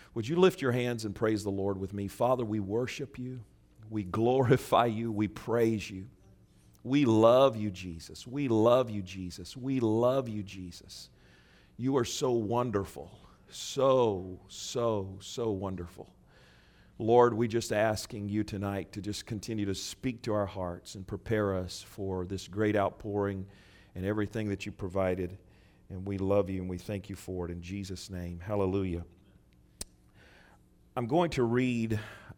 Would you lift your hands and praise the Lord with me? Father, we worship you. We glorify you. We praise you. We love you, Jesus. We love you, Jesus. We love you, Jesus. You are so wonderful. So wonderful. Lord, we just asking you tonight to just continue to speak to our hearts and prepare us for this great outpouring and everything that you provided. And we love you and we thank you for it in Jesus' name. Hallelujah. I'm going to read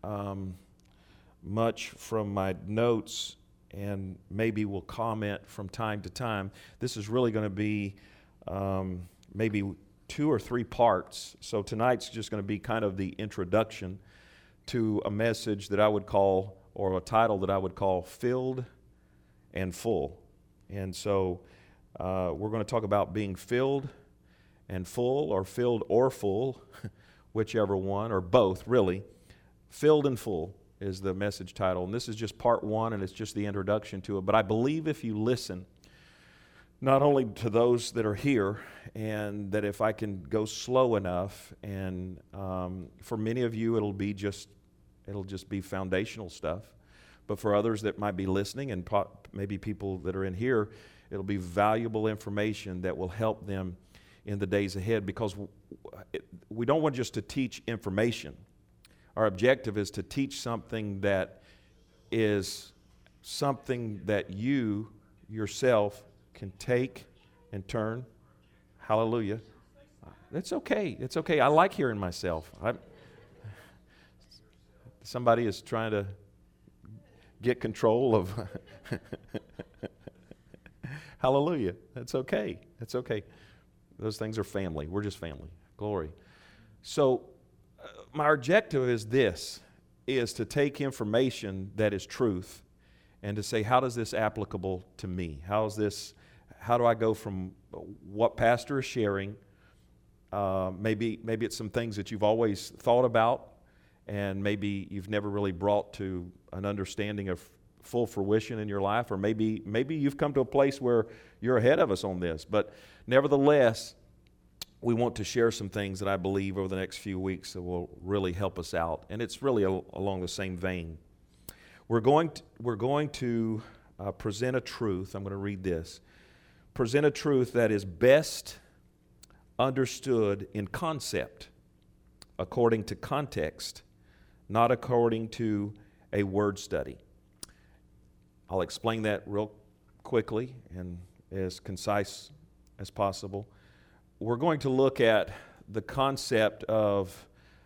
much from my notes, and maybe we'll comment from time to time. This is really going to be maybe 2 or 3 parts. So tonight's just going to be kind of the introduction to a message that I would call, or a title that I would call, Filled and Full. And so we're going to talk about being filled and full, or filled or full, whichever one, or both, really. Filled and Full is the message title. And this is just part 1, and it's just the introduction to it. But I believe if you listen, not only to those that are here, and that if I can go slow enough, and for many of you it'll just be foundational stuff. But for others that might be listening, and maybe people that are in here, it'll be valuable information that will help them in the days ahead, because we don't want just to teach information. Our objective is to teach something that is something that you yourself can take and turn. Hallelujah. It's okay. It's okay. I like hearing myself. Somebody is trying to get control of. Hallelujah. That's okay. That's okay. Those things are family. We're just family. Glory. So my objective is this, is to take information that is truth and to say, how does this applicable to me? How do I go from what pastor is sharing? Maybe it's some things that you've always thought about, and maybe you've never really brought to an understanding of full fruition in your life, or maybe you've come to a place where you're ahead of us on this. But nevertheless, we want to share some things that I believe over the next few weeks that will really help us out, and it's really along the same vein. We're going to present a truth. I'm going to read this. Present a truth that is best understood in concept, according to context, not according to a word study. I'll explain that real quickly and as concise as possible. We're going to look at the concept of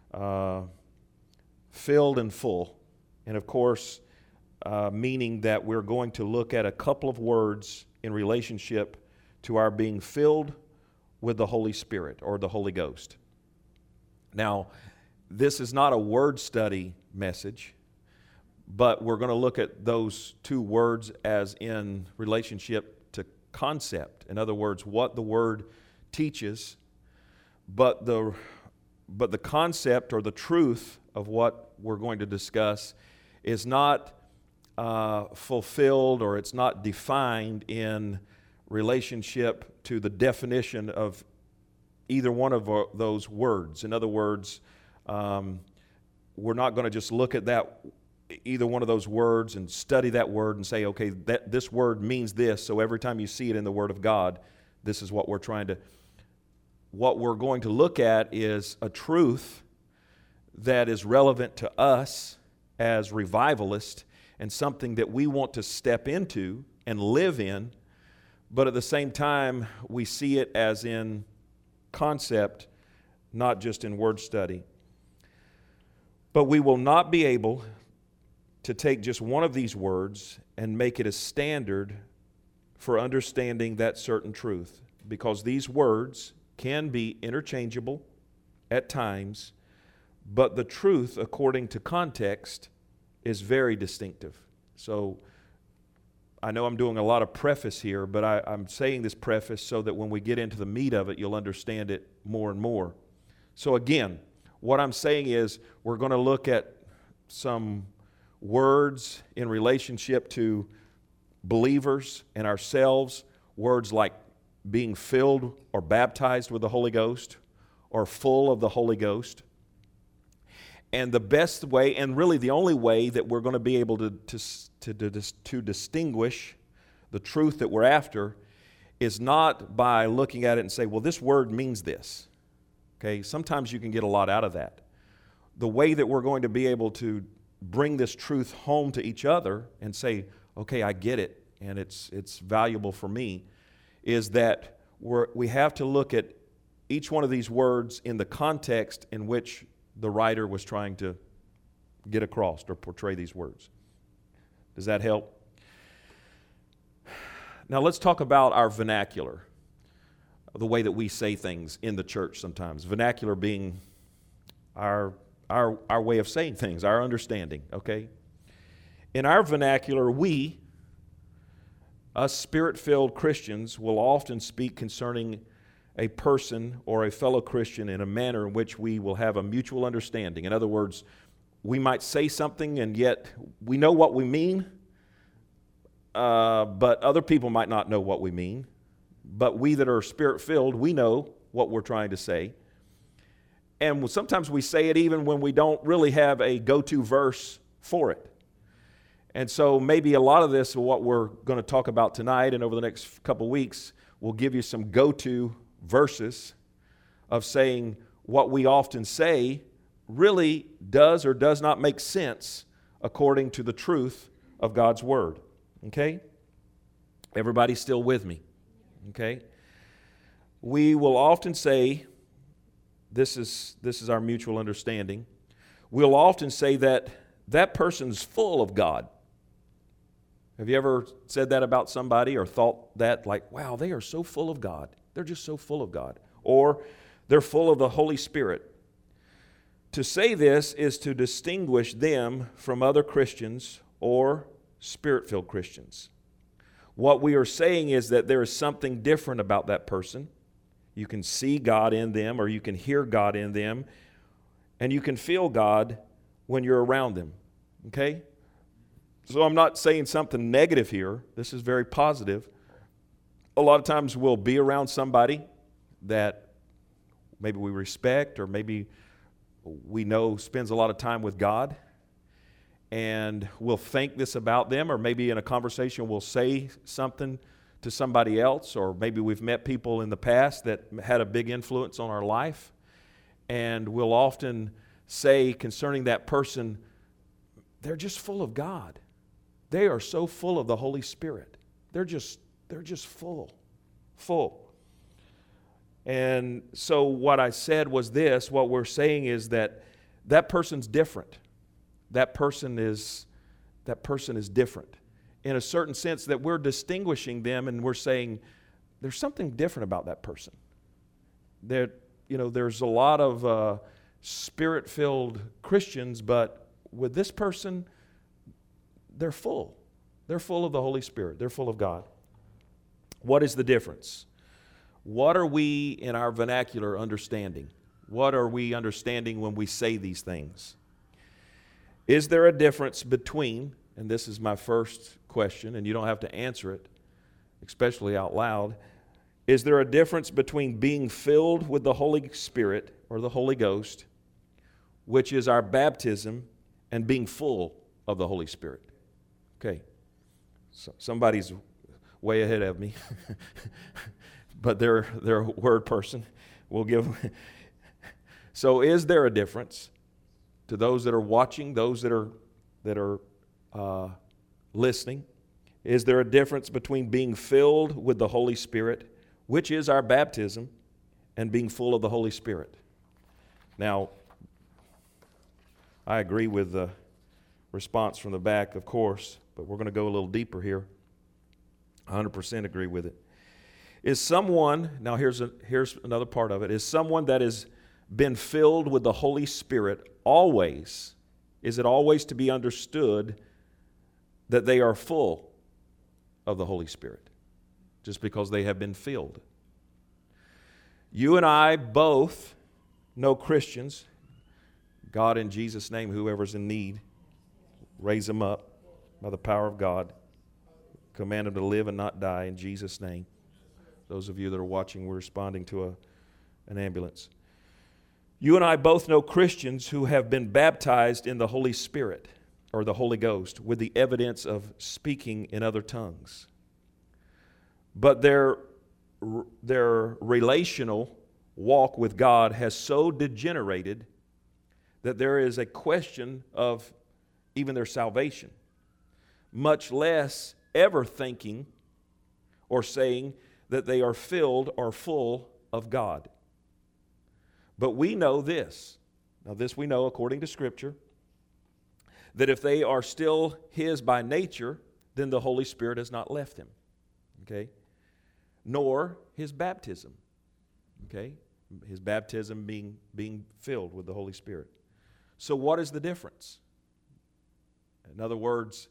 filled and full, and of course, meaning that we're going to look at a couple of words in relationship to our being filled with the Holy Spirit or the Holy Ghost. Now, this is not a word study message, but we're going to look at those 2 words as in relationship to concept. In other words, what the word teaches, but the concept or the truth of what we're going to discuss is not fulfilled, or it's not defined in relationship to the definition of either one of those words. In other words, we're not going to just look at either one of those words and study that word and say, okay, this word means this, so every time you see it in the Word of God, this is what we're what we're going to look at is a truth that is relevant to us as revivalists, and something that we want to step into and live in, but at the same time, we see it as in concept, not just in word study. But we will not be able to take just one of these words and make it a standard for understanding that certain truth, because these words can be interchangeable at times, but the truth, according to context, is very distinctive. So I know I'm doing a lot of preface here, but I'm saying this preface so that when we get into the meat of it, you'll understand it more and more. So again, what I'm saying is we're going to look at some words in relationship to believers and ourselves, words like being filled or baptized with the Holy Ghost or full of the Holy Ghost. And the best way, and really the only way that we're going to be able to distinguish the truth that we're after is not by looking at it and say, well, this word means this. Okay, sometimes you can get a lot out of that. The way that we're going to be able to bring this truth home to each other and say, okay, I get it, and it's valuable for me, is that we have to look at each one of these words in the context in which the writer was trying to get across or portray these words. Does that help? Now let's talk about our vernacular, the way that we say things in the church sometimes. Vernacular being our way of saying things, our understanding, okay? In our vernacular, us Spirit-filled Christians, will often speak concerning a person or a fellow Christian in a manner in which we will have a mutual understanding. In other words, we might say something and yet we know what we mean, but other people might not know what we mean. But we that are Spirit-filled, we know what we're trying to say. And sometimes we say it even when we don't really have a go-to verse for it. And so maybe a lot of this, what we're going to talk about tonight and over the next couple weeks, will give you some go-to verses of saying what we often say really does or does not make sense according to the truth of God's Word. Okay? Everybody still with me? Okay? We will often say, this is our mutual understanding, we'll often say that person's full of God. Have you ever said that about somebody or thought that, like, wow, they are so full of God. They're just so full of God. Or they're full of the Holy Spirit. To say this is to distinguish them from other Christians or Spirit-filled Christians. What we are saying is that there is something different about that person. You can see God in them, or you can hear God in them, and you can feel God when you're around them. Okay? So I'm not saying something negative here. This is very positive. A lot of times we'll be around somebody that maybe we respect or maybe we know spends a lot of time with God, and we'll think this about them, or maybe in a conversation we'll say something to somebody else, or maybe we've met people in the past that had a big influence on our life, and we'll often say concerning that person, they're just full of God. They are so full of the Holy Spirit. They're just full. And so what I said was this, what we're saying is that person's different. That person is different. In a certain sense that we're distinguishing them and we're saying there's something different about that person. There's a lot of Spirit-filled Christians, but with this person, they're full. They're full of the Holy Spirit. They're full of God. What is the difference? What are we in our vernacular understanding? What are we understanding when we say these things? Is there a difference between, and this is my first question, and you don't have to answer it, especially out loud, is there a difference between being filled with the Holy Spirit or the Holy Ghost, which is our baptism, and being full of the Holy Spirit? Okay, so somebody's way ahead of me, but they're a word person. We'll give. So, is there a difference to those that are watching, those that are listening? Is there a difference between being filled with the Holy Spirit, which is our baptism, and being full of the Holy Spirit? Now, I agree with the response from the back, of course, but we're going to go a little deeper here. 100% agree with it. Is someone, now here's another part of it, is someone that has been filled with the Holy Spirit always, is it always to be understood that they are full of the Holy Spirit just because they have been filled? You and I both know Christians. God, in Jesus' name, whoever's in need, raise them up by the power of God. Command them to live and not die in Jesus' name. Those of you that are watching, we're responding to an ambulance. You and I both know Christians who have been baptized in the Holy Spirit or the Holy Ghost with the evidence of speaking in other tongues. But their relational walk with God has so degenerated that there is a question of even their salvation, much less ever thinking or saying that they are filled or full of God. But we know this. Now this we know according to Scripture, that if they are still His by nature, then the Holy Spirit has not left Him. Okay? Nor His baptism. Okay? His baptism being filled with the Holy Spirit. So what is the difference? In other words,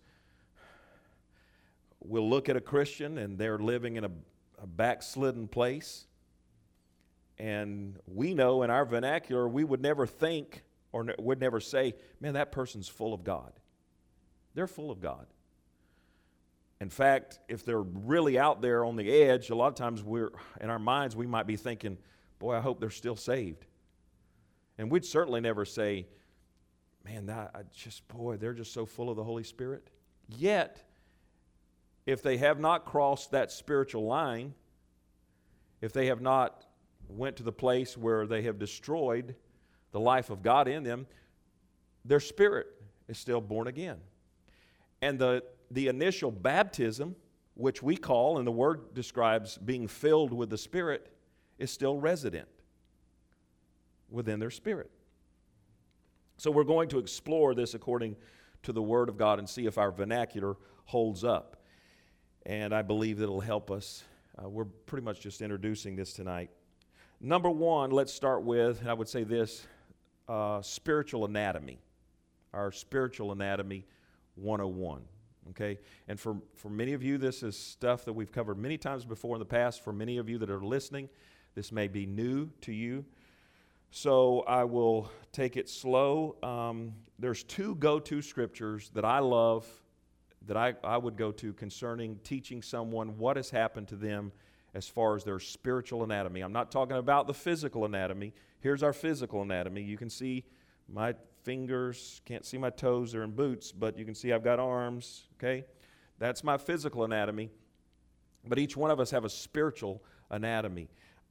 we'll look at a Christian and they're living in a backslidden place. And we know in our vernacular, we would never think or would never say, man, that person's full of God. They're full of God. In fact, if they're really out there on the edge, a lot of times in our minds, we might be thinking, boy, I hope they're still saved. And we'd certainly never say, man, they're just so full of the Holy Spirit. Yet, if they have not crossed that spiritual line, if they have not went to the place where they have destroyed the life of God in them, their spirit is still born again. And the initial baptism, which we call, and the Word describes being filled with the Spirit, is still resident within their spirit. So we're going to explore this according to the Word of God and see if our vernacular holds up. And I believe that it'll help us. We're pretty much just introducing this tonight. Number one, let's start with, and I would say this, spiritual anatomy. Our spiritual anatomy 101. Okay? And for many of you, this is stuff that we've covered many times before in the past. For many of you that are listening, this may be new to you. So I will take it slow. There's two go-to scriptures that I love, that I would go to concerning teaching someone what has happened to them as far as their spiritual anatomy. I'm not talking about the physical anatomy. Here's our physical anatomy. You can see my fingers, can't see my toes, they're in boots, but you can see I've got arms, okay? That's my physical anatomy. But each one of us have a spiritual anatomy.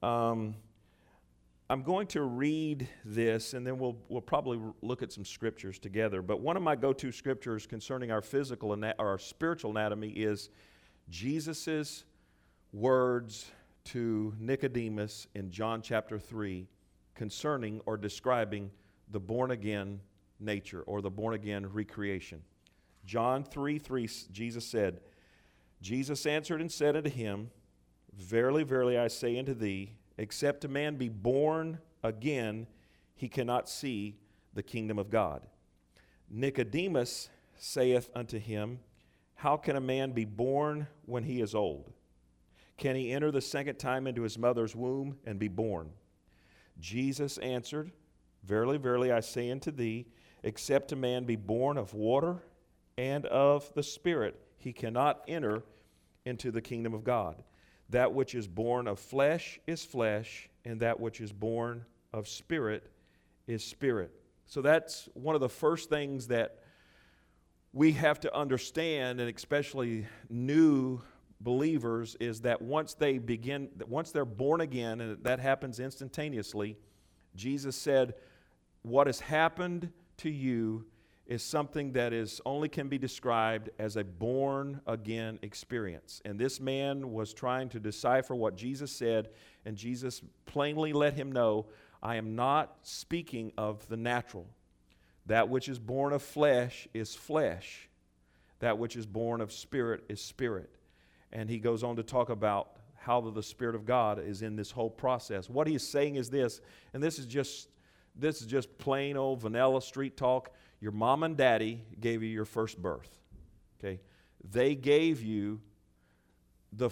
I'm going to read this, and then we'll probably look at some scriptures together. But one of my go-to scriptures concerning our our spiritual anatomy is Jesus's words to Nicodemus in John chapter 3 concerning or describing the born-again nature or the born-again recreation. John 3:3, Jesus said, Jesus answered and said unto him, Verily, verily, I say unto thee, except a man be born again, he cannot see the kingdom of God. Nicodemus saith unto him, How can a man be born when he is old? Can he enter the second time into his mother's womb and be born? Jesus answered, Verily, verily, I say unto thee, except a man be born of water and of the Spirit, he cannot enter into the kingdom of God. That which is born of flesh is flesh, and that which is born of spirit is spirit. So that's one of the first things that we have to understand, and especially new believers, is that once they're born again, and that happens instantaneously, Jesus said, what has happened to you is something that only can be described as a born-again experience. And this man was trying to decipher what Jesus said, and Jesus plainly let him know, I am not speaking of the natural. That which is born of flesh is flesh. That which is born of spirit is spirit. And he goes on to talk about how the Spirit of God is in this whole process. What he is saying is this, and this is just plain old vanilla street talk. Your mom and daddy gave you your first birth. Okay? They gave you the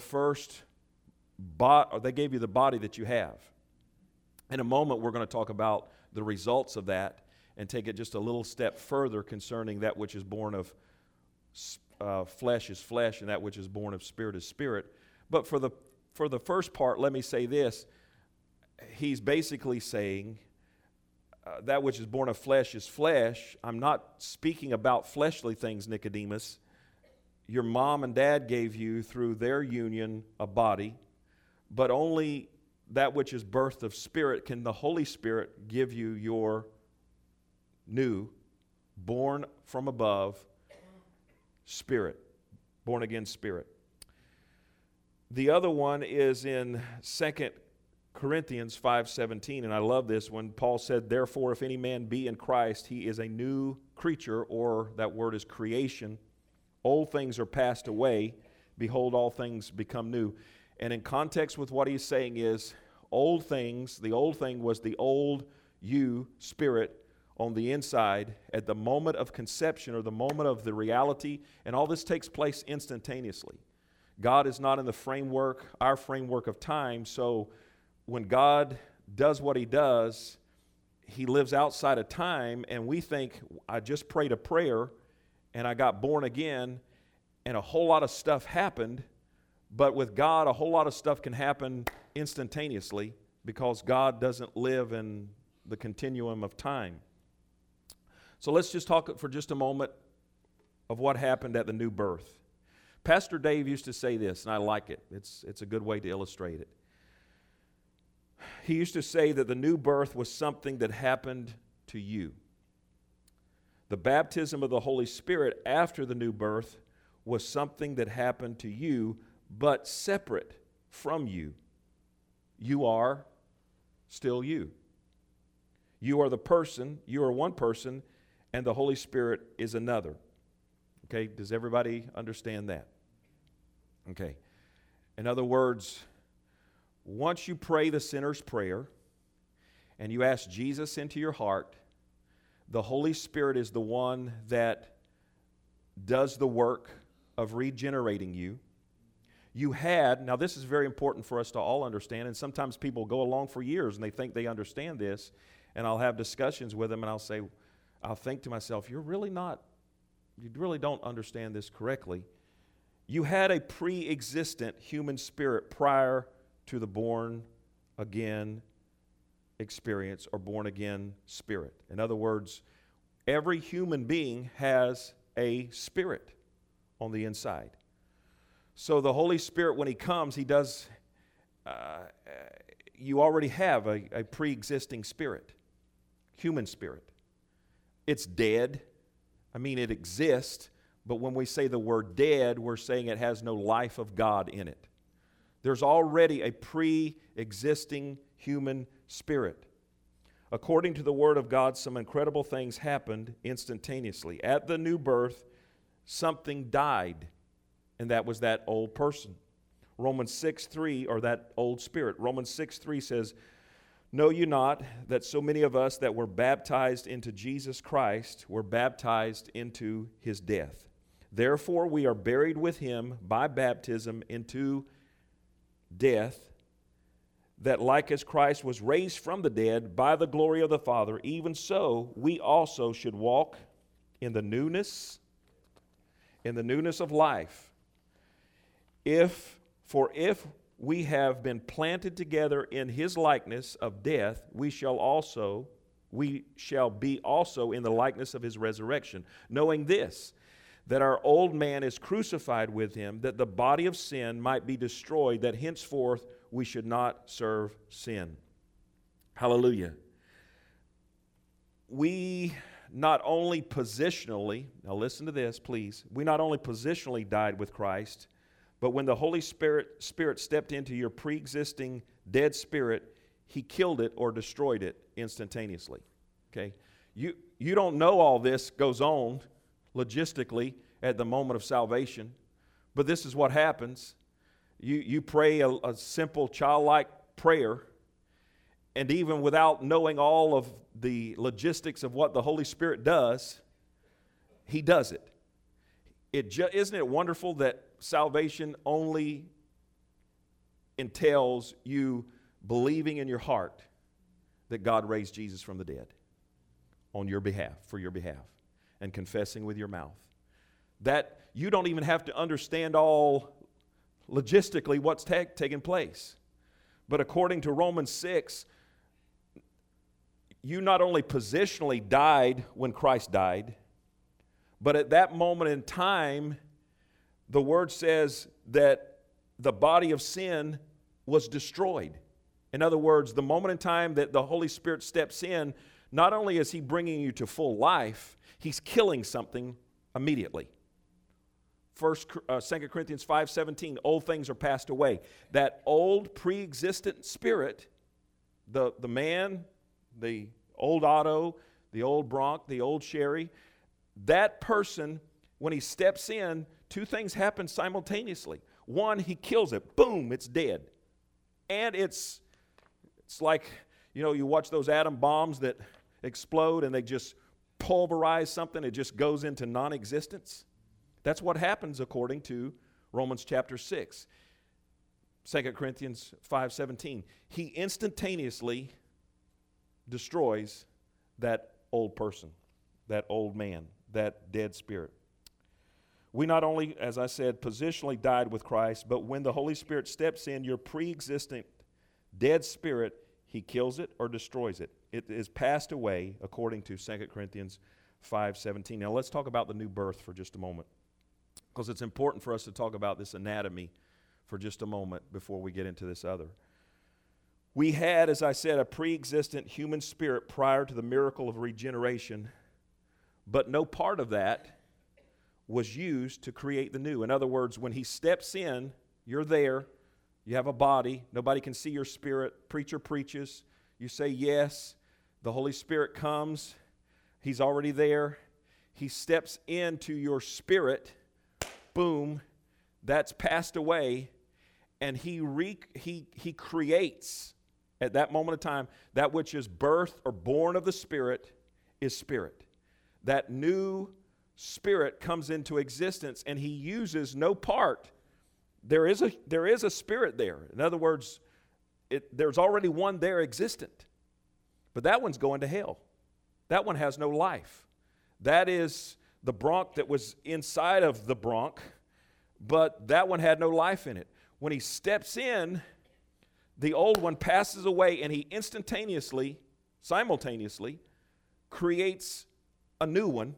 they gave you the body that you have. In a moment, we're going to talk about the results of that and take it just a little step further concerning that which is born of flesh is flesh and that which is born of spirit is spirit. But for the first part, let me say this. He's basically saying, that which is born of flesh is flesh. I'm not speaking about fleshly things, Nicodemus. Your mom and dad gave you through their union a body, but only that which is birthed of spirit can the Holy Spirit give you your new, born from above spirit, born again spirit. The other one is in 2 Corinthians 5:17, and I love this when Paul said, therefore, if any man be in Christ, he is a new creature, or that word is creation. Old things are passed away. Behold, all things become new. And in context with what he's saying is, old things, the old thing was the old you, spirit, on the inside at the moment of conception or the moment of the reality, and all this takes place instantaneously. God is not in the framework, our framework of time, so when God does what he does, he lives outside of time, and we think, I just prayed a prayer, and I got born again, and a whole lot of stuff happened, but with God, a whole lot of stuff can happen instantaneously because God doesn't live in the continuum of time. So let's just talk for just a moment of what happened at the new birth. Pastor Dave used to say this, and I like it. It's a good way to illustrate it. He used to say that the new birth was something that happened to you. The baptism of the Holy Spirit after the new birth was something that happened to you, but separate from you. You are still you. You are the person, you are one person, and the Holy Spirit is another. Okay, does everybody understand that? Okay. In other words, once you pray the sinner's prayer and you ask Jesus into your heart, the Holy Spirit is the one that does the work of regenerating you. Now this is very important for us to all understand, and sometimes people go along for years and they think they understand this, and I'll have discussions with them and I'll think to myself, you really don't understand this correctly. You had a pre-existent human spirit prior to the born again experience or born again spirit. In other words, every human being has a spirit on the inside. So the Holy Spirit, when he comes, he does, you already have a pre-existing spirit, human spirit. It's dead. I mean, it exists, but when we say the word dead, we're saying it has no life of God in it. There's already a pre-existing human spirit. According to the Word of God, some incredible things happened instantaneously. At the new birth, something died, and that was that old person. Romans 6:3, or that old spirit. Romans 6:3 says, know you not that so many of us that were baptized into Jesus Christ were baptized into his death. Therefore we are buried with him by baptism into death, that like as Christ was raised from the dead by the glory of the Father, even so we also should walk in the newness of life. If we have been planted together in his likeness of death, we shall be also in the likeness of his resurrection, knowing this, that our old man is crucified with him, that the body of sin might be destroyed, that henceforth we should not serve sin. Hallelujah. We not only positionally, now listen to this, please. We not only positionally died with Christ, but when the Holy Spirit stepped into your pre-existing dead spirit, he killed it or destroyed it instantaneously. Okay? You don't know all this goes on logistically at the moment of salvation, but this is what happens. You pray a simple childlike prayer, and even without knowing all of the logistics of what the Holy Spirit does, he does it. Isn't it wonderful that salvation only entails you believing in your heart that God raised Jesus from the dead on your behalf, for your behalf, and confessing with your mouth? That you don't even have to understand all logistically what's taking place. But according to Romans 6, you not only positionally died when Christ died, but at that moment in time, the Word says that the body of sin was destroyed. In other words, the moment in time that the Holy Spirit steps in, not only is He bringing you to full life, He's killing something immediately. 2 Corinthians 5:17, old things are passed away. That old pre-existent spirit, the man, the old Otto, the old Bronk, the old Sherry, that person, when he steps in, two things happen simultaneously. One, he kills it. Boom, it's dead. And it's like, you watch those atom bombs that explode and they just pulverize something. It just goes into non-existence. That's what happens according to Romans chapter 6. 2 Corinthians 5:17. He instantaneously destroys that old person, that old man, that dead spirit. We not only, as I said, positionally died with Christ, but when the Holy Spirit steps in, your pre-existent dead spirit, He kills it or destroys it. It is passed away according to 2 Corinthians 5:17. Now let's talk about the new birth for just a moment, because it's important for us to talk about this anatomy for just a moment before we get into this other. We had, as I said, a pre-existent human spirit prior to the miracle of regeneration, but no part of that was used to create the new. In other words, when He steps in, you're there, you have a body, nobody can see your spirit, preacher preaches, you say yes, the Holy Spirit comes, He's already there, He steps into your spirit, boom, that's passed away, and He creates, at that moment of time, that which is birthed or born of the Spirit is spirit. That new spirit comes into existence, and He uses no part. There is a spirit there. In other words, there's already one there existent. But that one's going to hell. That one has no life. That is the bronch that was inside of the bronch, but that one had no life in it. When He steps in, the old one passes away, and He instantaneously, simultaneously, creates a new one.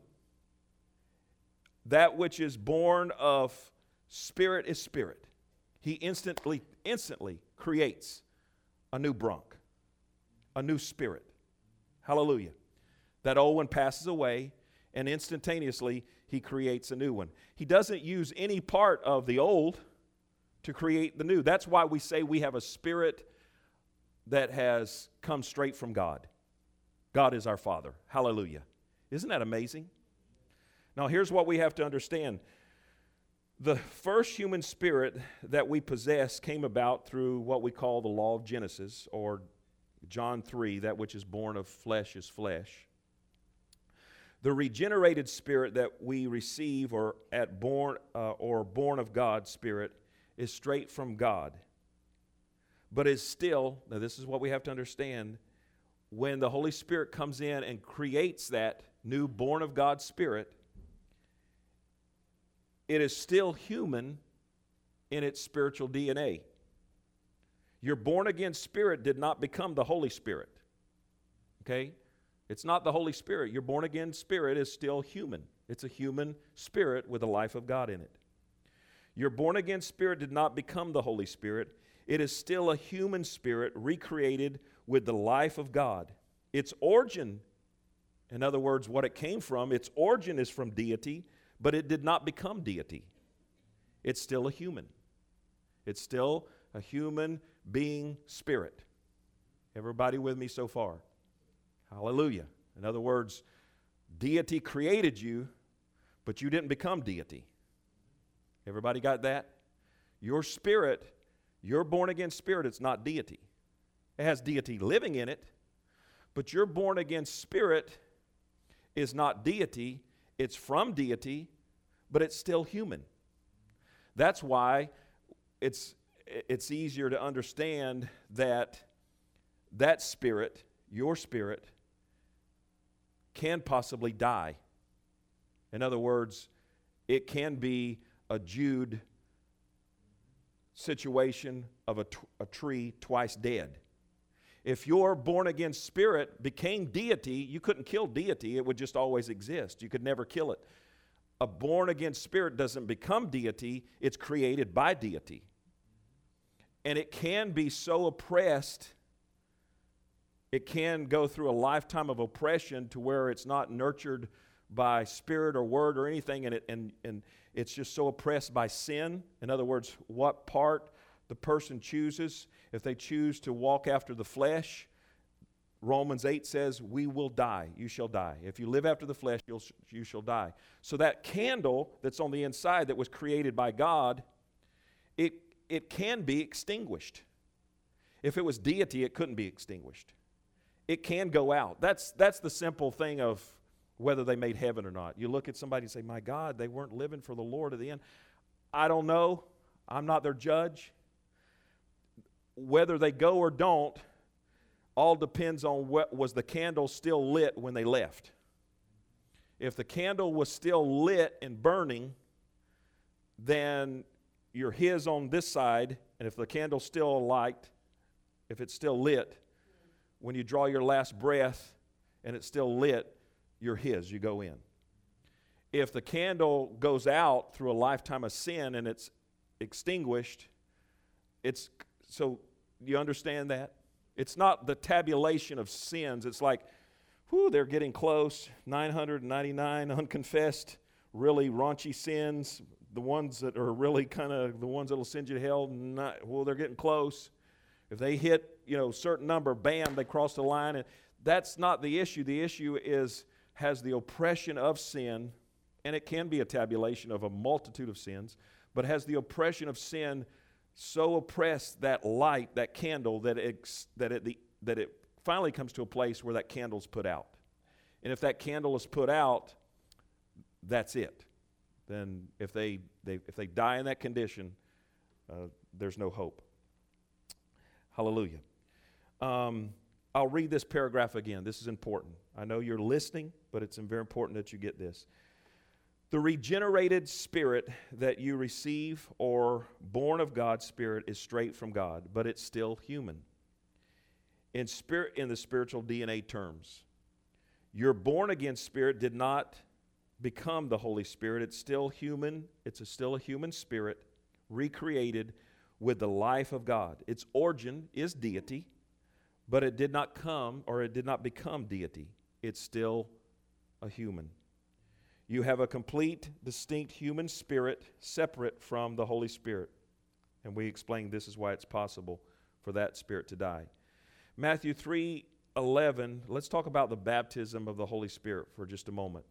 That which is born of spirit is spirit. He instantly creates a new bronch, a new spirit. Hallelujah. That old one passes away, and instantaneously He creates a new one. He doesn't use any part of the old to create the new. That's why we say we have a spirit that has come straight from God. God is our Father. Hallelujah. Isn't that amazing? Now, here's what we have to understand. The first human spirit that we possess came about through what we call the law of Genesis, or John 3, that which is born of flesh is flesh. The regenerated spirit that we receive, or born of God spirit, is straight from God. But is still, now this is what we have to understand, when the Holy Spirit comes in and creates that new born of God spirit, it is still human in its spiritual DNA. Your born again spirit did not become the Holy Spirit. Okay? It's not the Holy Spirit. Your born again spirit is still human. It's a human spirit with the life of God in it. Your born again spirit did not become the Holy Spirit. It is still a human spirit recreated with the life of God. Its origin, in other words, what it came from, its origin is from deity, but it did not become deity. It's still a human. It's still a human being spirit. Everybody with me so far? Hallelujah. In other words, deity created you, but you didn't become deity. Everybody got that? Your spirit, your born-again spirit, it's not deity. It has deity living in it, but your born-again spirit is not deity. It's from deity, but it's still human. That's why it's easier to understand that spirit, your spirit, can possibly die. In other words, it can be a Jude situation of a tree twice dead. If your born again spirit became deity, you couldn't kill deity. It would just always exist. You could never kill it. A born again spirit doesn't become deity. It's created by deity. And it can be so oppressed, it can go through a lifetime of oppression to where it's not nurtured by spirit or word or anything, and it's just so oppressed by sin. In other words, what part the person chooses. If they choose to walk after the flesh, Romans 8 says, we will die. You shall die. If you live after the flesh, you shall die. So that candle that's on the inside that was created by God, it can be extinguished. If it was deity, it couldn't be extinguished. It can go out. That's the simple thing of whether they made heaven or not. You look at somebody and say, my God, they weren't living for the Lord at the end. I don't know. I'm not their judge. Whether they go or don't, all depends on was the candle still lit when they left. If the candle was still lit and burning, then you're his on this side, and if the candle's still alight, if it's still lit, when you draw your last breath and it's still lit, you're his, you go in. If the candle goes out through a lifetime of sin and it's extinguished, so you understand that? It's not the tabulation of sins. It's like, they're getting close. 999 unconfessed, really raunchy sins. The ones that are really kind of the ones that will send you to hell, they're getting close. If they hit, certain number, bam, they cross the line. And that's not the issue. The issue has the oppression of sin, and it can be a tabulation of a multitude of sins, but has the oppression of sin so oppressed that light, that candle, that it finally comes to a place where that candle's put out. And if that candle is put out, that's it. Then if they die in that condition, there's no hope. Hallelujah. I'll read this paragraph again. This is important. I know you're listening, but it's very important that you get this. The regenerated spirit that you receive, or born of God's spirit, is straight from God, but it's still human. In the spiritual DNA terms, your born again spirit did not become the Holy Spirit. It's still human. It's still a human spirit recreated with the life of God. Its origin is deity, but it did not become deity. It's still a human. You have a complete, distinct human spirit separate from the Holy Spirit. And we explained this is why it's possible for that spirit to die. Matthew 3:11, let's talk about the baptism of the Holy Spirit for just a moment.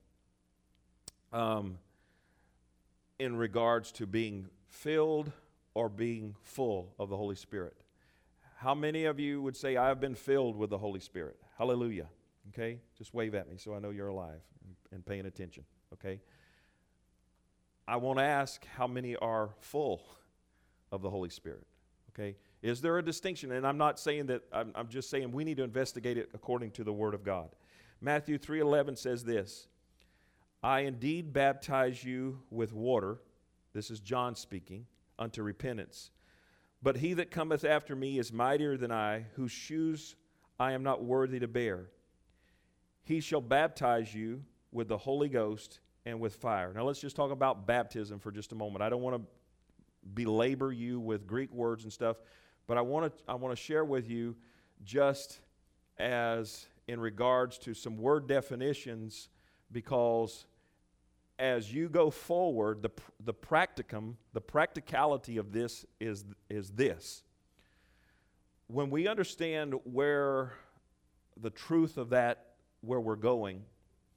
In regards to being filled or being full of the Holy Spirit. How many of you would say, I've been filled with the Holy Spirit? Hallelujah. Okay? Just wave at me so I know you're alive and paying attention. Okay? I want to ask how many are full of the Holy Spirit. Okay? Is there a distinction? And I'm not saying that, I'm just saying we need to investigate it according to the Word of God. Matthew 3:11 says this, I indeed baptize you with water, this is John speaking, unto repentance. But he that cometh after me is mightier than I, whose shoes I am not worthy to bear. He shall baptize you with the Holy Ghost and with fire. Now let's just talk about baptism for just a moment. I don't want to belabor you with Greek words and stuff, but I want to share with you, just as in regards to some word definitions, because as you go forward, the practicum, the practicality of this is this. When we understand where the truth of that, where we're going,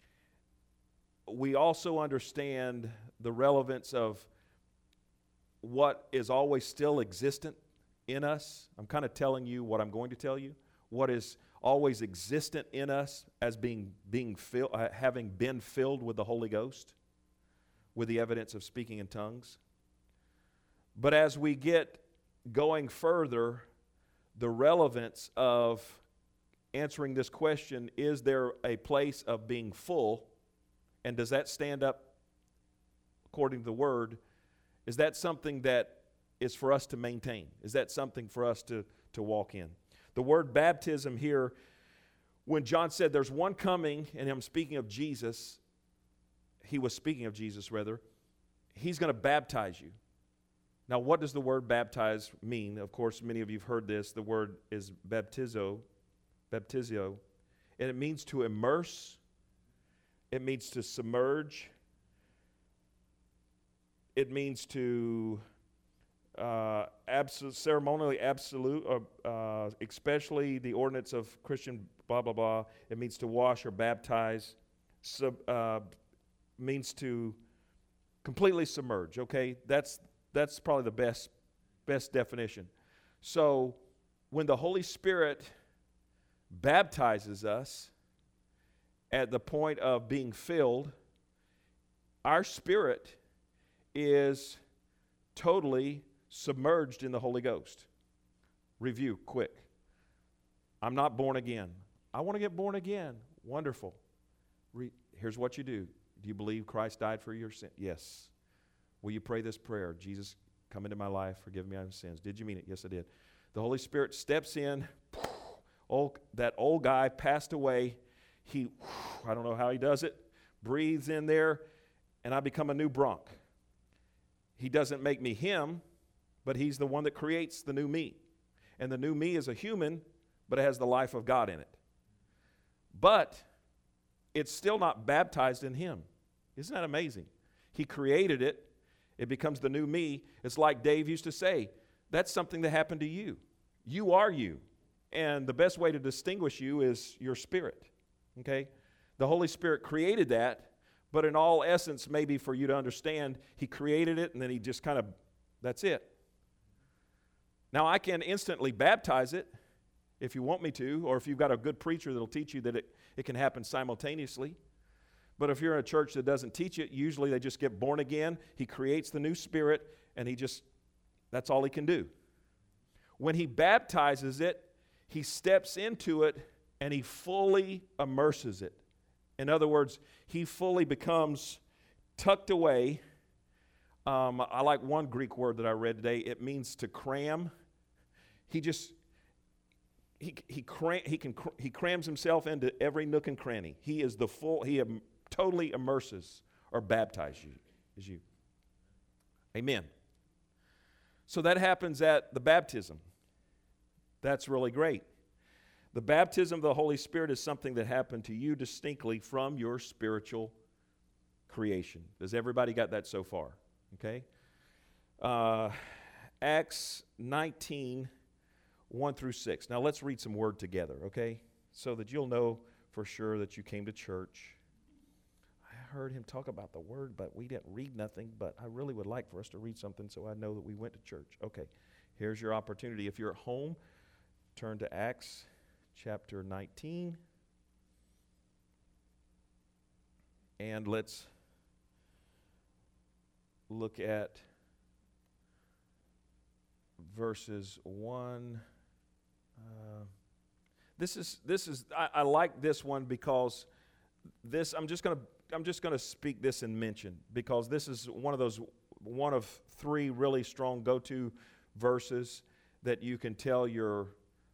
we also understand the relevance of what is always still existent in us. I'm kind of telling you what I'm going to tell you. What is always existent in us as being filled, having been filled with the Holy Ghost, with the evidence of speaking in tongues. But as we get going further, the relevance of answering this question, is there a place of being full, and does that stand up according to the Word? Is that something that is for us to maintain? Is that something for us to walk in? The word baptism here, when John said there's one coming, and I'm speaking of Jesus, he was speaking of Jesus rather, he's going to baptize you. Now, what does the word baptize mean? Of course, many of you have heard this. The word is baptizo, and it means to immerse. It means to submerge. It means to ceremonially absolute, especially the ordinance of Christian blah, blah, blah. It means to wash or baptize. Means to completely submerge, okay? That's probably the best definition. So when the Holy Spirit baptizes us at the point of being filled, our spirit is totally submerged in the Holy Ghost. Review, quick. I'm not born again. I want to get born again. Wonderful. Here's what you do. Do you believe Christ died for your sin? Yes. Will you pray this prayer? Jesus, come into my life, forgive me my sins. Did you mean it? Yes, I did. The Holy Spirit steps in. That old guy passed away. He, I don't know how he does it, breathes in there, and I become a new bronc. He doesn't make me him, but he's the one that creates the new me. And the new me is a human, but it has the life of God in it. But it's still not baptized in him. Isn't that amazing? He created it. It becomes the new me. It's like Dave used to say, that's something that happened to you. You are you. And the best way to distinguish you is your spirit. Okay? The Holy Spirit created that, but in all essence, maybe for you to understand, he created it and then he just kind of, that's it. Now I can instantly baptize it if you want me to, or if you've got a good preacher that'll teach you that it can happen simultaneously. But if you're in a church that doesn't teach it, usually they just get born again. He creates the new spirit, and that's all he can do. When he baptizes it, he steps into it, and he fully immerses it. In other words, he fully becomes tucked away. I like one Greek word that I read today. It means to cram. He crams himself into every nook and cranny. He is totally immerses or baptizes you. Amen. So that happens at the baptism. That's really great. The baptism of the Holy Spirit is something that happened to you distinctly from your spiritual creation. Does everybody got that so far? Okay. Acts 19, 1 through 6. Now let's read some word together, okay? So that you'll know for sure that you came to church. I heard him talk about the word, but we didn't read nothing, but I really would like for us to read something so I know that we went to church. Okay, here's your opportunity. If you're at home, turn to Acts chapter 19. And let's look at verses 1. I like this one because this I'm just going to speak this and mention, because this is one of three really strong go-to verses that you can tell your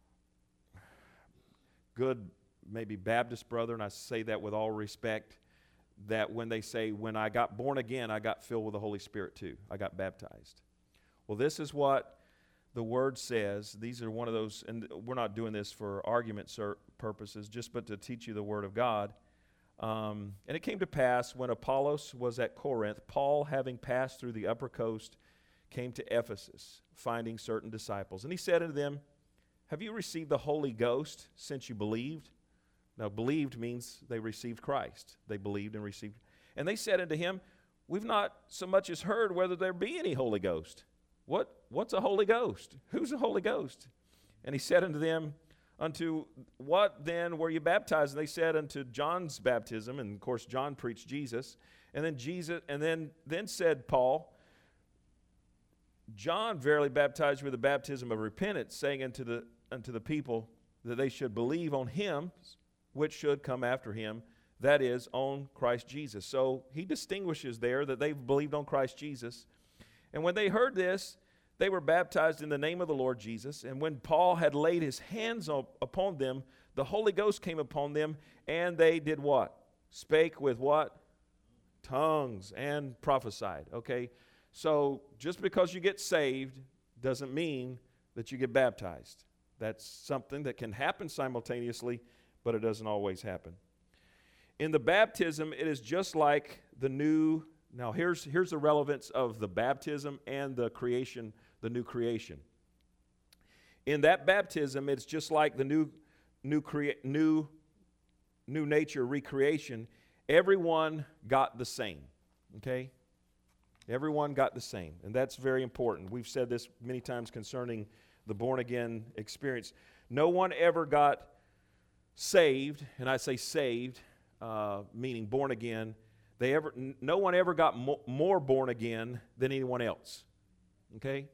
good maybe Baptist brother, and I say that with all respect, that when they say, when I got born again, I got filled with the Holy Spirit too. I got baptized. Well, this is what the Word says. These are one of those, and we're not doing this for argument purposes, but to teach you the Word of God. And it came to pass, when Apollos was at Corinth, Paul, having passed through the upper coast, came to Ephesus, finding certain disciples. And he said unto them, have you received the Holy Ghost since you believed? Now, believed means they received Christ. They believed and received. And they said unto him, we've not so much as heard whether there be any Holy Ghost. What's a Holy Ghost? Who's a Holy Ghost? And he said unto them, unto what then were you baptized? And they said, unto John's baptism. And of course, John preached Jesus. And then said Paul, John verily baptized you with the baptism of repentance, saying unto the people that they should believe on him which should come after him, that is, on Christ Jesus. So he distinguishes there that they've believed on Christ Jesus. And when they heard this, They were baptized in the name of the Lord Jesus, and when Paul had laid his hands upon them, the Holy Ghost came upon them, and they did what? Spake with what? Tongues, and prophesied. Okay? So just because you get saved doesn't mean that you get baptized. That's something that can happen simultaneously, but it doesn't always happen. In the baptism, it is just like the new. Now here's the relevance of the baptism and the creation, the new creation. In that baptism, it's just like the new nature recreation. Everyone got the same. Okay? Everyone got the same, and that's very important. We've said this many times concerning the born-again experience. No one ever got saved, and I say saved, meaning born again. No one ever got more born again than anyone else. Okay?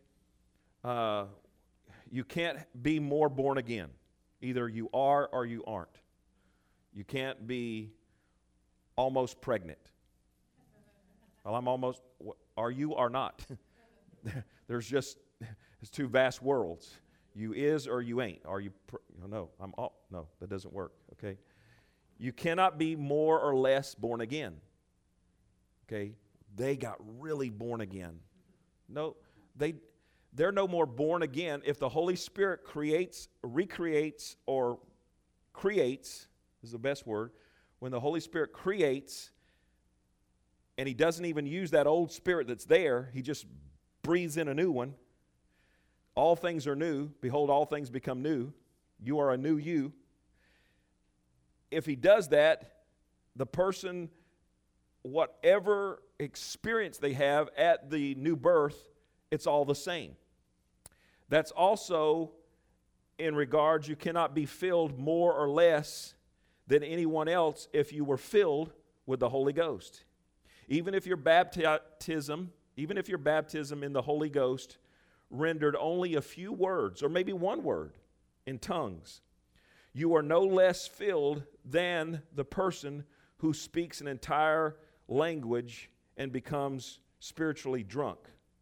You can't be more born again. Either you are or you aren't. You can't be almost pregnant. Well, I'm almost. Are you or not? There's two vast worlds. You is or you ain't. Are you? No, I'm all. No, that doesn't work. Okay. You cannot be more or less born again. Okay. They got really born again. No, they're no more born again if the Holy Spirit recreates, or creates is the best word. When the Holy Spirit creates, and He doesn't even use that old spirit that's there, He just breathes in a new one. All things are new. Behold, all things become new. You are a new you. If He does that, the person, whatever experience they have at the new birth, it's all the same. That's also in regards, you cannot be filled more or less than anyone else if you were filled with the Holy Ghost. Even if your baptism in the Holy Ghost rendered only a few words, or maybe one word, in tongues, you are no less filled than the person who speaks an entire language and becomes spiritually drunk.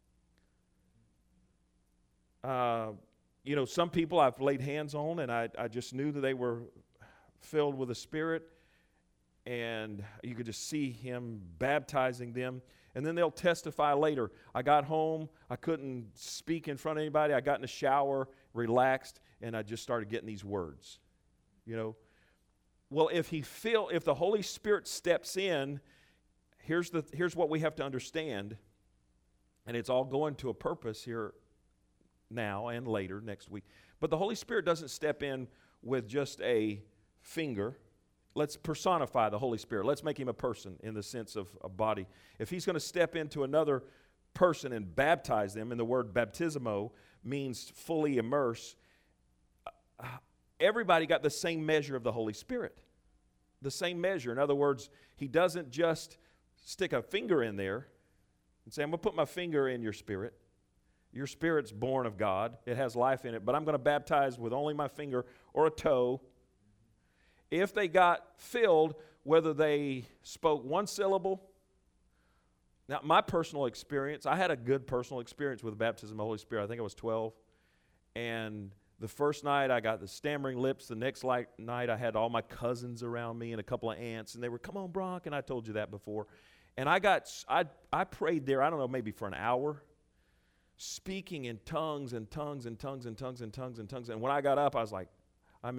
Some people I've laid hands on, and I just knew that they were filled with the Spirit, and you could just see Him baptizing them. And then they'll testify later. I got home, I couldn't speak in front of anybody. I got in the shower, relaxed, and I just started getting these words. Well, if the Holy Spirit steps in, here's what we have to understand, and it's all going to a purpose here now and later next week. But the Holy Spirit doesn't step in with just a finger. Let's personify the Holy Spirit. Let's make Him a person in the sense of a body. If He's going to step into another person and baptize them, and the word baptismo means fully immerse, everybody got the same measure of the Holy Spirit. The same measure. In other words, He doesn't just stick a finger in there and say, I'm going to put my finger in your spirit. Your spirit's born of God. It has life in it, but I'm going to baptize with only my finger or a toe. If they got filled, whether they spoke one syllable. Now, my personal experience, I had a good personal experience with the baptism of the Holy Spirit. I think I was 12. And the first night, I got the stammering lips. The next night, I had all my cousins around me and a couple of aunts. And they were, come on, Bronk. And I told you that before. And I prayed there, I don't know, maybe for an hour, speaking in tongues and tongues and tongues and tongues and tongues and tongues. And when I got up, I was like, I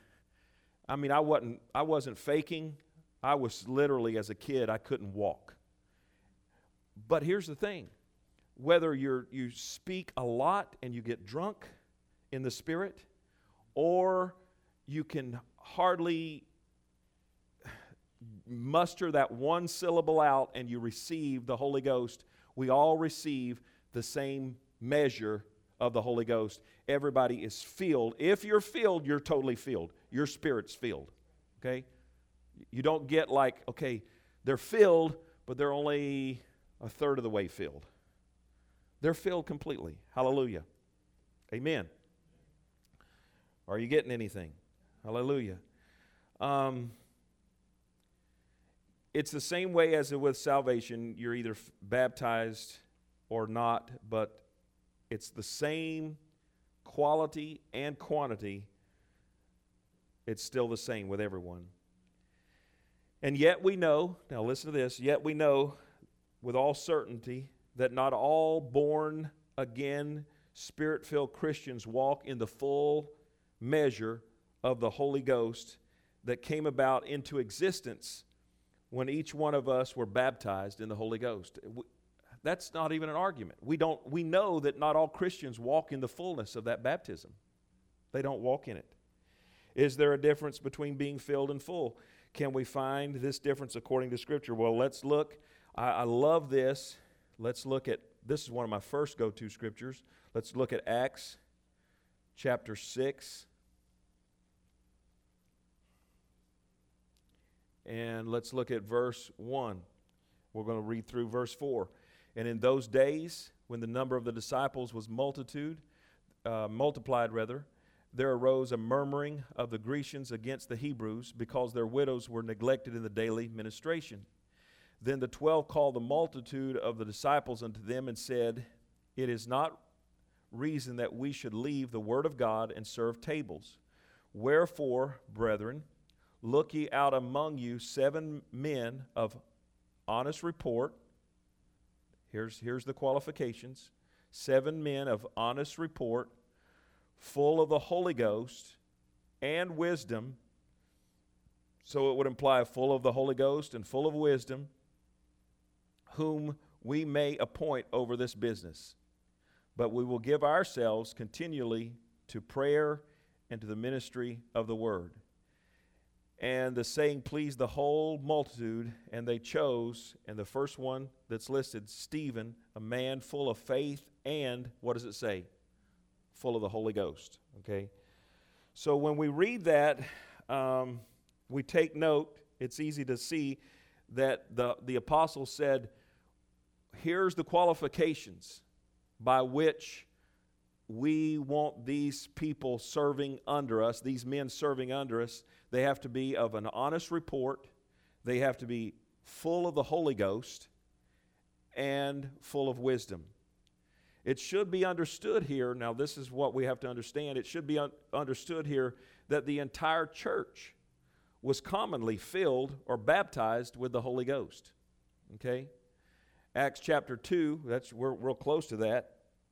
wasn't faking. I was literally, as a kid, I couldn't walk. But here's the thing. Whether you speak a lot and you get drunk in the Spirit, or you can hardly muster that one syllable out and you receive the Holy Ghost, we all receive the same measure of the Holy Ghost. Everybody is filled. If you're filled, you're totally filled. Your spirit's filled. Okay? You don't get like, okay, they're filled, but they're only a third of the way filled. They're filled completely. Hallelujah. Amen. Are you getting anything? Hallelujah. It's the same way as with salvation. You're either baptized or not, but It's the same quality and quantity. It's still the same with everyone. And yet we know, now listen to this, yet we know with all certainty that not all born again, Spirit-filled Christians walk in the full measure of the Holy Ghost that came about into existence when each one of us were baptized in the Holy Ghost. That's not even an argument. We know that not all Christians walk in the fullness of that baptism. They don't walk in it. Is there a difference between being filled and full? Can we find this difference according to Scripture? Well, let's look. I love this. Let's look at, this is one of my first go-to scriptures. Let's look at Acts chapter 6. And let's look at verse 1. We're going to read through verse 4. And in those days, when the number of the disciples was multiplied, there arose a murmuring of the Grecians against the Hebrews, because their widows were neglected in the daily ministration. Then the 12 called the multitude of the disciples unto them and said, It is not reason that we should leave the word of God and serve tables. Wherefore, brethren, look ye out among you 7 men of honest report. Here's the qualifications. 7 men of honest report, full of the Holy Ghost and wisdom. So it would imply full of the Holy Ghost and full of wisdom, whom we may appoint over this business. But we will give ourselves continually to prayer and to the ministry of the word. And the saying pleased the whole multitude, and they chose, and the first one that's listed, Stephen, a man full of faith and, what does it say? Full of the Holy Ghost. Okay? So when we read that, we take note. It's easy to see that the apostle said, here's the qualifications by which we want these people serving under us, these men serving under us. They have to be of an honest report. They have to be full of the Holy Ghost and full of wisdom. It should be understood here, now this is what we have to understand, it should be understood here that the entire church was commonly filled or baptized with the Holy Ghost. Okay? Acts chapter 2, we're real close to that.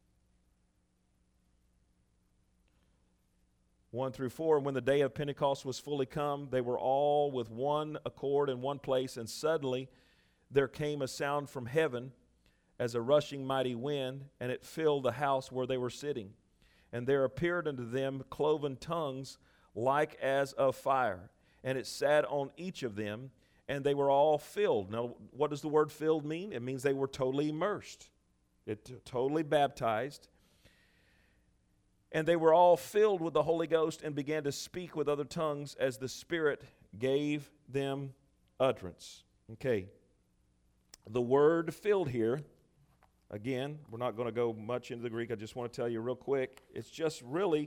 1 through 4, and when the day of Pentecost was fully come, they were all with one accord in one place, and suddenly there came a sound from heaven as a rushing mighty wind, and it filled the house where they were sitting. And there appeared unto them cloven tongues like as of fire, and it sat on each of them, and they were all filled. Now, what does the word filled mean? It means they were totally immersed. Totally baptized. And they were all filled with the Holy Ghost and began to speak with other tongues as the Spirit gave them utterance. Okay. The word filled here, again, we're not going to go much into the Greek. I just want to tell you real quick. It's just really,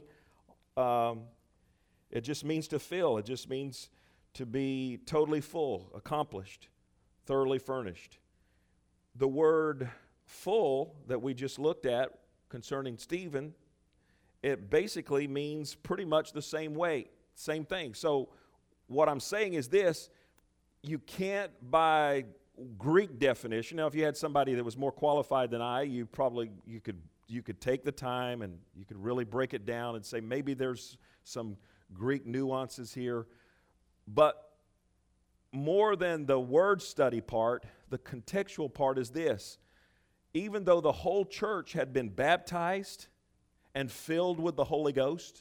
it just means to fill. It just means to be totally full, accomplished, thoroughly furnished. The word full that we just looked at concerning Stephen, it basically means pretty much the same way, same thing. So what I'm saying is this: you can't, by Greek definition, now if you had somebody that was more qualified than I, you could take the time and you could really break it down and say maybe there's some Greek nuances here. But more than the word study part, the contextual part is this: even though the whole church had been baptized and filled with the Holy Ghost,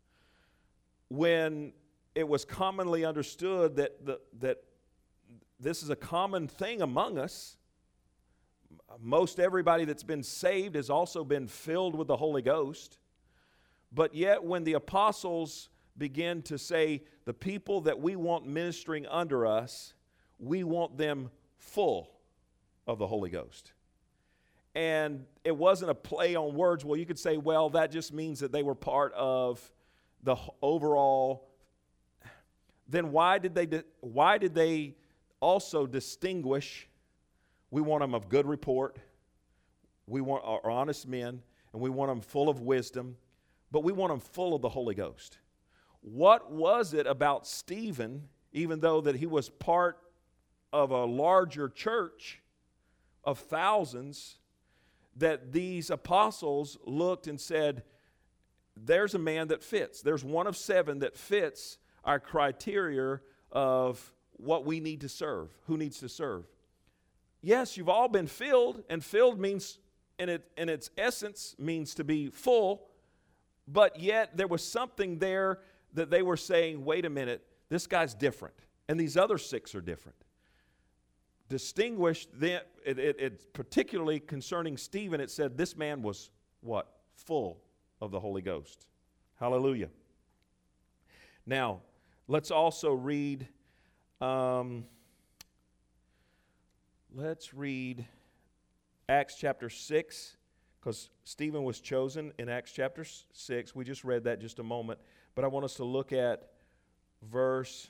when it was commonly understood that this is a common thing among us, most everybody that's been saved has also been filled with the Holy Ghost. But yet when the apostles begin to say, the people that we want ministering under us, we want them full of the Holy Ghost. And it wasn't a play on words. Well, you could say, well, that just means that they were part of the overall. Then why did they also distinguish? We want them of good report. We want our honest men, and we want them full of wisdom, but we want them full of the Holy Ghost. What was it about Stephen, even though that he was part of a larger church of thousands, that these apostles looked and said, there's a man that fits. There's one of 7 that fits our criteria of what we need to serve, who needs to serve. Yes, you've all been filled, and filled means, in its essence, means to be full, but yet there was something there that they were saying, wait a minute, this guy's different, and these other 6 are different. Distinguished, it particularly concerning Stephen, it said this man was what? Full of the Holy Ghost. Hallelujah. Now, let's also read, let's read Acts chapter 6, because Stephen was chosen in Acts chapter 6. We just read that just a moment. But I want us to look at verse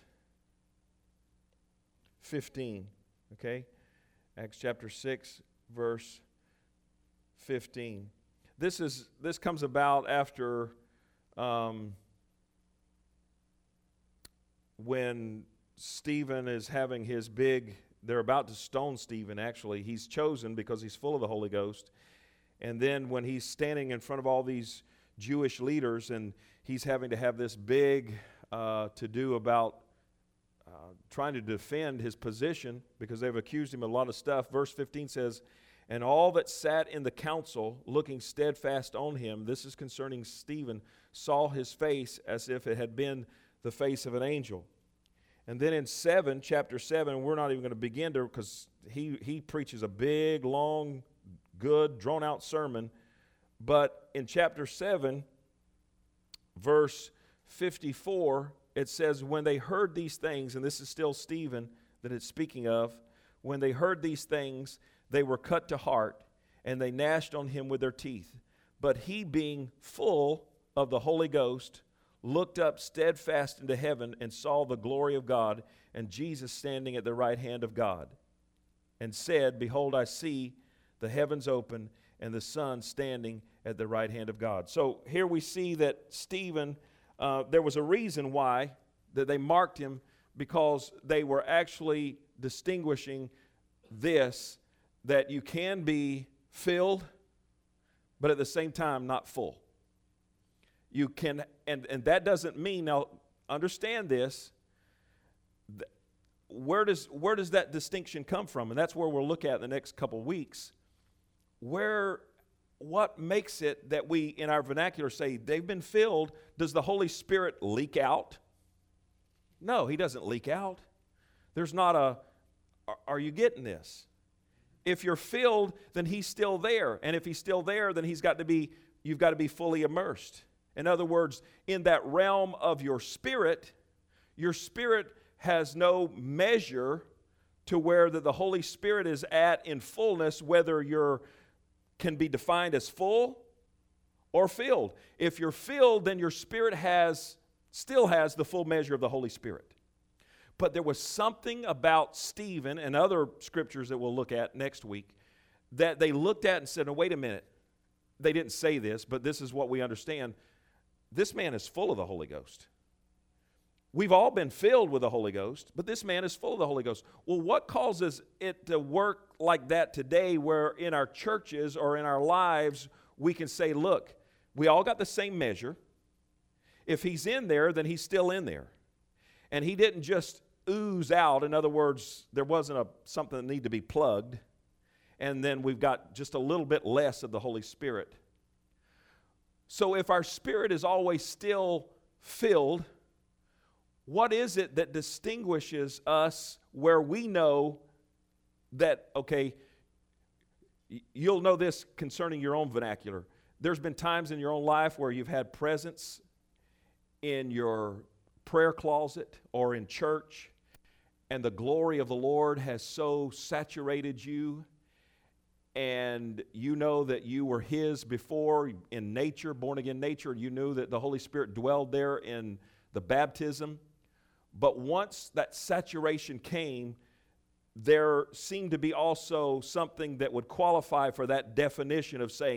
15, okay? Acts chapter 6, verse 15. This comes about after when Stephen is having his big, they're about to stone Stephen, actually. He's chosen because he's full of the Holy Ghost. And then when he's standing in front of all these Jewish leaders and he's having to have this big to-do about trying to defend his position because they've accused him of a lot of stuff. Verse 15 says, and all that sat in the council, looking steadfast on him, this is concerning Stephen, saw his face as if it had been the face of an angel. And then in chapter 7, we're not even going to begin to, because he preaches a big, long, good, drawn-out sermon. But in chapter 7, verse 54, it says, when they heard these things, and this is still Stephen that it's speaking of, when they heard these things, they were cut to heart, and they gnashed on him with their teeth. But he, being full of the Holy Ghost, looked up steadfast into heaven and saw the glory of God and Jesus standing at the right hand of God, and said, behold, I see the heavens open and the Son standing at the right hand of God. So here we see that Stephen, there was a reason why that they marked him, because they were actually distinguishing this, that you can be filled, but at the same time not full. You can, and that doesn't mean, now understand this, where does that distinction come from? And that's where we'll look at in the next couple of weeks. What makes it that we, in our vernacular, say they've been filled? Does the Holy Spirit leak out? No, he doesn't leak out. There's not are you getting this? If you're filled, then he's still there. And if he's still there, then you've got to be fully immersed. In other words, in that realm of your spirit has no measure to where the Holy Spirit is at in fullness, whether you're can be defined as full or filled. If you're filled, then your spirit still has the full measure of the Holy Spirit. But there was something about Stephen and other scriptures that we'll look at next week that they looked at and said, oh, wait a minute. They didn't say this, but this is what we understand. This man is full of the Holy Ghost. We've all been filled with the Holy Ghost, but this man is full of the Holy Ghost. Well, what causes it to work like that today, where in our churches or in our lives we can say, look, we all got the same measure. If he's in there, then he's still in there. And he didn't just ooze out. In other words, there wasn't something that needed to be plugged. And then we've got just a little bit less of the Holy Spirit. So if our spirit is always still filled, what is it that distinguishes us where we know that, okay, you'll know this concerning your own vernacular. There's been times in your own life where you've had presence in your prayer closet or in church, and the glory of the Lord has so saturated you, and you know that you were His before in nature, born again nature. You knew that the Holy Spirit dwelled there in the baptism. But once that saturation came, there seemed to be also something that would qualify for that definition of saying,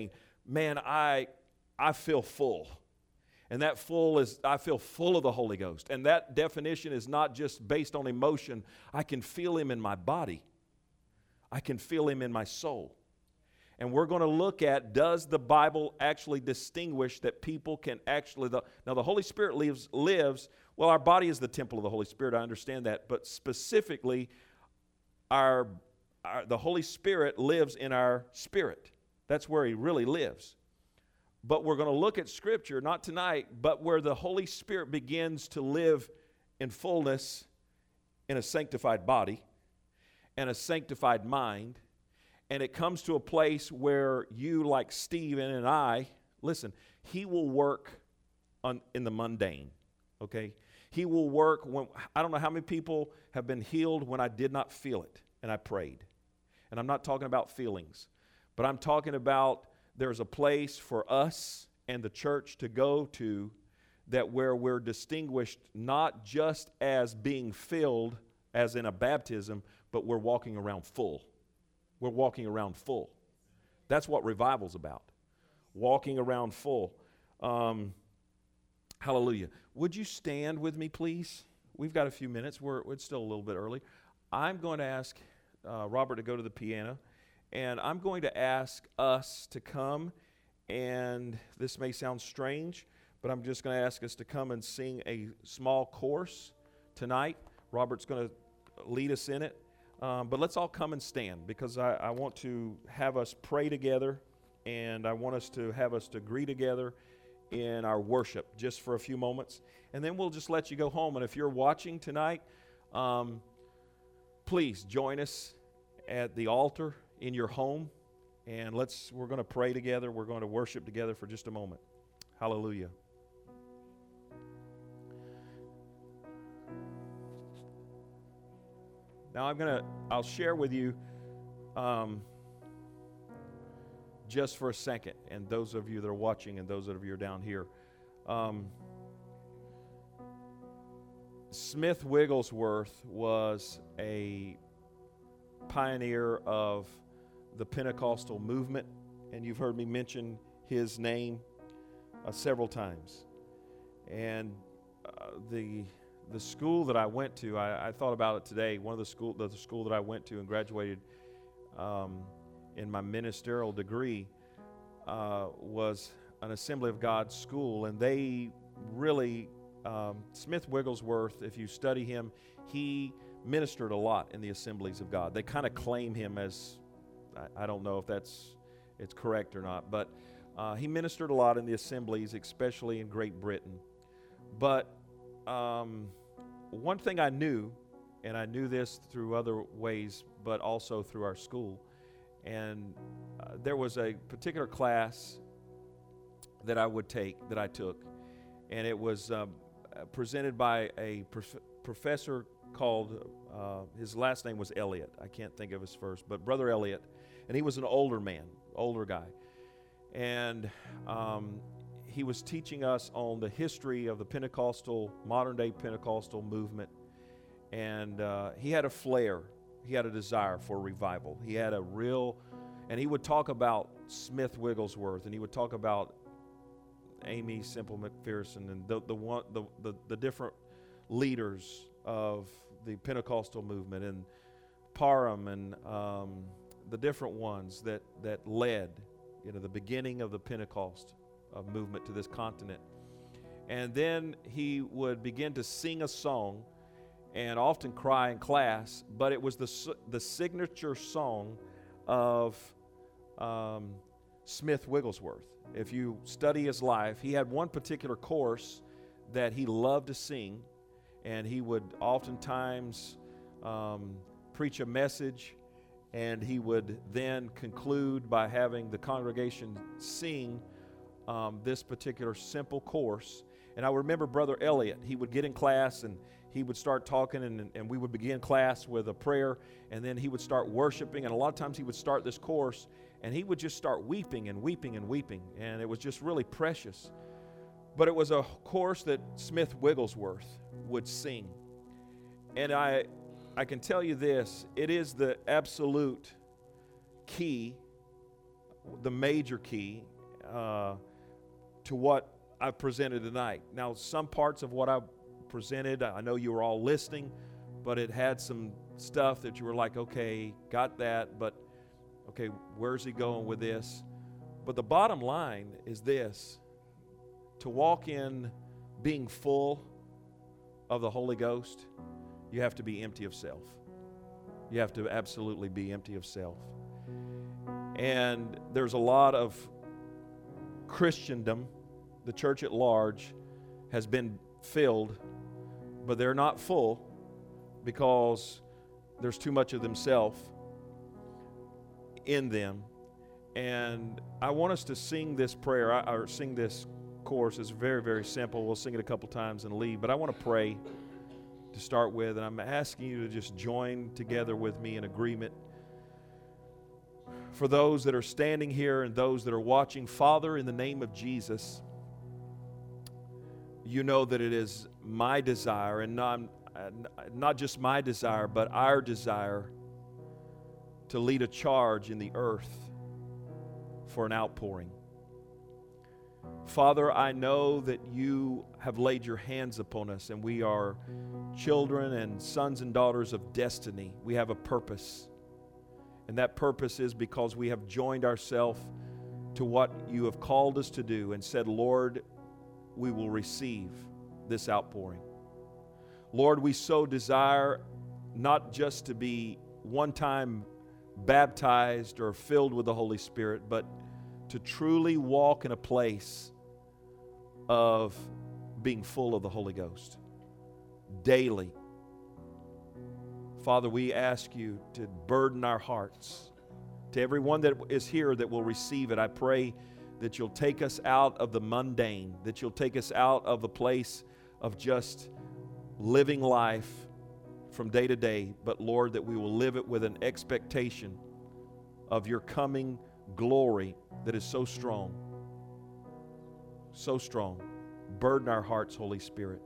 man, I feel full. And that full is, I feel full of the Holy Ghost. And that definition is not just based on emotion. I can feel Him in my body. I can feel Him in my soul. And we're going to look at, does the Bible actually distinguish that people can actually, now the Holy Spirit lives, well, our body is the temple of the Holy Spirit, I understand that, but specifically, the Holy Spirit lives in our spirit. That's where He really lives. But we're going to look at Scripture, not tonight, but where the Holy Spirit begins to live in fullness in a sanctified body and a sanctified mind. And it comes to a place where you, like Stephen and I, listen, He will work in the mundane, okay? He will work when, I don't know how many people have been healed when I did not feel it and I prayed. And I'm not talking about feelings, but I'm talking about there's a place for us and the church to go to that where we're distinguished not just as being filled as in a baptism, but we're walking around full. We're walking around full. That's what revival's about. Walking around full. Hallelujah. Would you stand with me, please? We've got a few minutes. It's still a little bit early. I'm going to ask Robert to go to the piano, and I'm going to ask us to come, and this may sound strange, but I'm just going to ask us to come and sing a small chorus tonight. Robert's going to lead us in it. But let's all come and stand, because I want to have us pray together, and I want us to have us to agree together in our worship just for a few moments. And then we'll just let you go home. And if you're watching tonight, please join us at the altar in your home, and we're going to pray together. We're going to worship together for just a moment. Hallelujah. Now I'll share with you just for a second, and those of you that are watching and those of you that are down here. Smith Wigglesworth was a pioneer of the Pentecostal movement, and you've heard me mention his name several times. And the school that I went to, I thought about it today. One of the school that I went to and graduated in my ministerial degree was an Assembly of God school, and they really, Smith Wigglesworth, if you study him, he ministered a lot in the Assemblies of God. They kind of claim him as, I don't know if it's correct or not, but he ministered a lot in the assemblies, especially in Great Britain. But one thing I knew, and I knew this through other ways, but also through our school, and there was a particular class that I took, and it was presented by a professor called, his last name was Elliott. I can't think of his first, but Brother Elliott, and he was an older guy, and he was teaching us on the history of the modern-day Pentecostal movement, and he had a flair. He had a desire for revival. He had and he would talk about Smith Wigglesworth, and he would talk about Amy Semple McPherson, and the different leaders of the Pentecostal movement, and Parham, and the different ones that led, the beginning of the Pentecost movement to this continent. And then he would begin to sing a song and often cry in class, but it was the signature song of Smith Wigglesworth. If you study his life, he had one particular course that he loved to sing, and he would oftentimes preach a message, and he would then conclude by having the congregation sing this particular simple course. And I remember Brother Elliott, he would get in class and he would start talking, and we would begin class with a prayer, and then he would start worshiping, and a lot of times he would start this course and he would just start weeping and weeping and weeping, and it was just really precious. But it was a course that Smith Wigglesworth would sing. And I can tell you this, it is the absolute key, the major key. to what I've presented tonight. Now, some parts of what I presented, I know you were all listening, but it had some stuff that you were like, okay, got that, but okay, where's he going with this? But the bottom line is this: to walk in being full of the Holy Ghost, you have to be empty of self. You have to absolutely be empty of self. And there's a lot of Christendom, the church at large, has been filled, but they're not full because there's too much of themselves in them. And I want us to sing this prayer, or sing this chorus. It's very, very simple. We'll sing it a couple times and leave. But I want to pray to start with, and I'm asking you to just join together with me in agreement. For those that are standing here and those that are watching, Father, in the name of Jesus, you know that it is my desire, and not just my desire, but our desire, to lead a charge in the earth for an outpouring. Father, I know that you have laid your hands upon us, and we are children and sons and daughters of destiny. We have a purpose, and that purpose is because we have joined ourselves to what you have called us to do and said, Lord, we will receive this outpouring. Lord, we so desire not just to be one time baptized or filled with the Holy Spirit, but to truly walk in a place of being full of the Holy Ghost daily. Father, we ask you to burden our hearts. To everyone that is here that will receive it, I pray that you'll take us out of the mundane, that you'll take us out of the place of just living life from day to day, but Lord, that we will live it with an expectation of your coming glory that is so strong. So strong. Burden our hearts, Holy Spirit.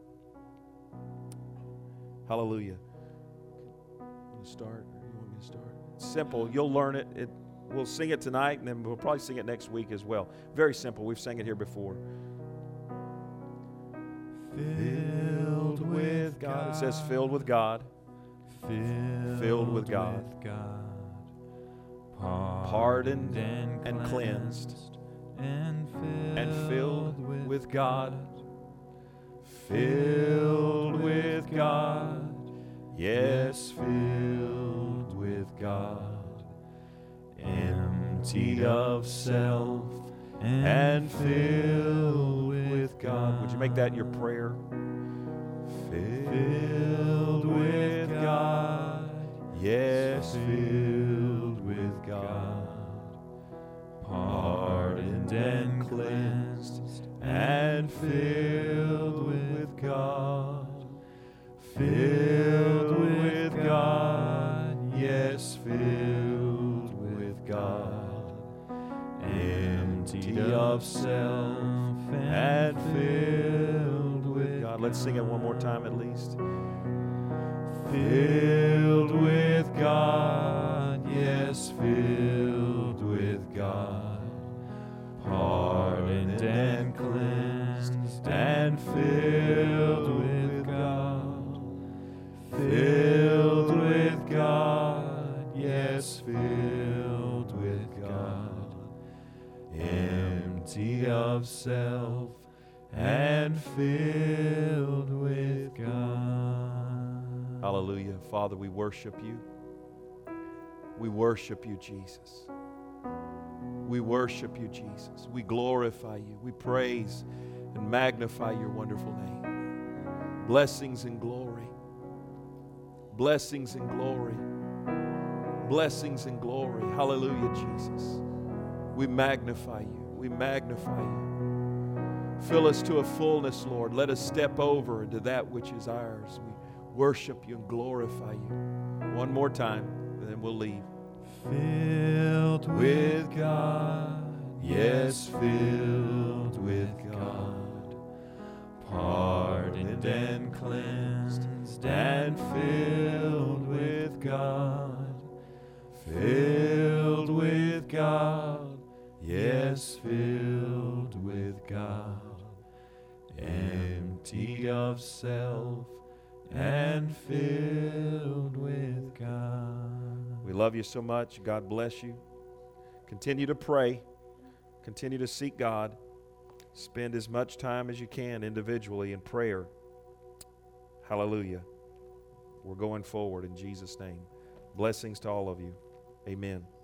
Hallelujah. Want to start? Or you want me to start? It's simple. You'll learn it. We'll sing it tonight, and then we'll probably sing it next week as well. Very simple. We've sang it here before. Filled with God. It says filled with God. Filled with God. Pardoned and cleansed. And filled with God. Filled with God. Yes, filled with God. Emptied of self and filled with God. Would you make that your prayer? Filled with God. Yes, filled with God. Pardoned and cleansed and filled with God. Filled with God. Yes, filled with God. Emptied of self and filled with God. Let's sing it one more time at least. Filled with God, yes, filled with God. Pardoned and cleansed and filled with God. Filled with God, yes, filled with God. Empty of self and filled with God. Hallelujah. Father, we worship you. We worship you, Jesus. We worship you, Jesus. We glorify you. We praise and magnify your wonderful name. Blessings and glory. Blessings and glory. Blessings and glory. Hallelujah, Jesus. We magnify you. We magnify you. Fill us to a fullness, Lord. Let us step over into that which is ours. We worship you and glorify you. One more time, and then we'll leave. Filled with God, yes, filled with God. Pardoned and cleansed and filled with God. Filled with God, yes, filled empty of self and filled with God. We love you so much. God bless you. Continue to pray. Continue to seek God. Spend as much time as you can individually in prayer. Hallelujah. We're going forward in Jesus' name. Blessings to all of you. Amen.